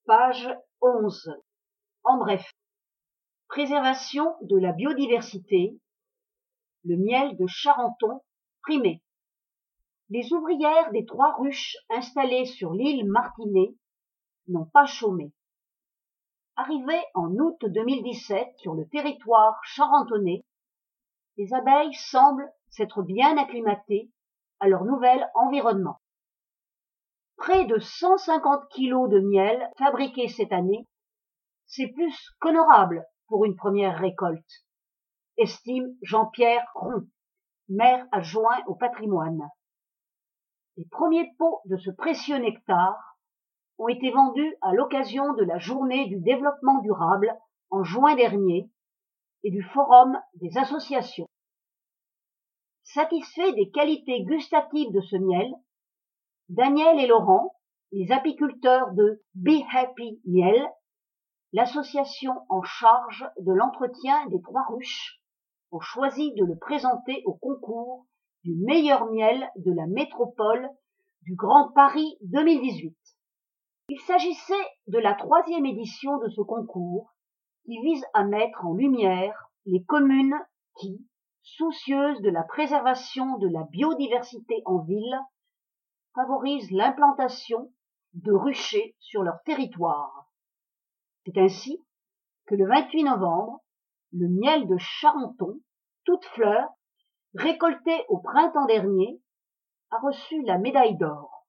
Page 11. En bref, préservation de la biodiversité, le miel de Charenton primé. Les ouvrières des 3 ruches installées sur l'île Martinet n'ont pas chômé. Arrivées en août 2017 sur le territoire charentonais, les abeilles semblent s'être bien acclimatées à leur nouvel environnement. Près de 150 kilos de miel fabriqués cette année, c'est plus qu'honorable pour une première récolte, estime Jean-Pierre Ron, maire adjoint au patrimoine. Les premiers pots de ce précieux nectar ont été vendus à l'occasion de la Journée du développement durable en juin dernier et du Forum des associations. Satisfaits des qualités gustatives de ce miel, Daniel et Laurent, les apiculteurs de Be Happy Miel, l'association en charge de l'entretien des 3 ruches, ont choisi de le présenter au concours du meilleur miel de la métropole du Grand Paris 2018. Il s'agissait de la 3e édition de ce concours qui vise à mettre en lumière les communes qui, soucieuses de la préservation de la biodiversité en ville, favorisent l'implantation de ruchers sur leur territoire. C'est ainsi que le 28 novembre, le miel de Charenton, toute fleur, récolté au printemps dernier, a reçu la médaille d'or.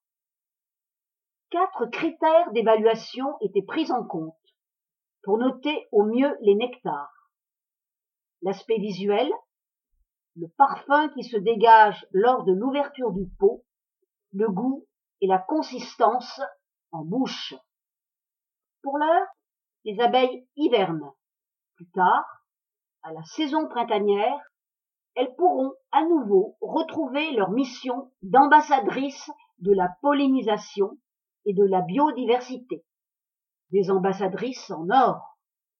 4 critères d'évaluation étaient pris en compte pour noter au mieux les nectars. L'aspect visuel, le parfum qui se dégage lors de l'ouverture du pot, le goût et la consistance en bouche. Pour l'heure, les abeilles hivernent. Plus tard, à la saison printanière, elles pourront à nouveau retrouver leur mission d'ambassadrices de la pollinisation et de la biodiversité. Des ambassadrices en or.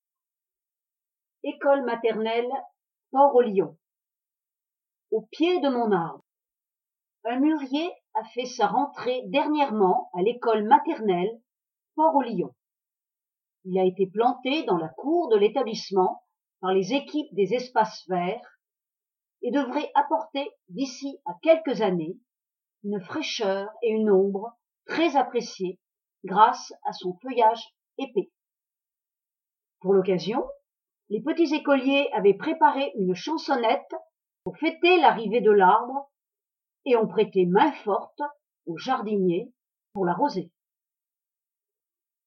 École maternelle Port-au-Lion. Au pied de mon arbre, un mûrier a fait sa rentrée dernièrement à l'école maternelle Port-au-Lion. Il a été planté dans la cour de l'établissement par les équipes des espaces verts et devrait apporter d'ici à quelques années une fraîcheur et une ombre très appréciées grâce à son feuillage épais. Pour l'occasion, les petits écoliers avaient préparé une chansonnette pour fêter l'arrivée de l'arbre et ont prêté main forte au jardinier pour l'arroser.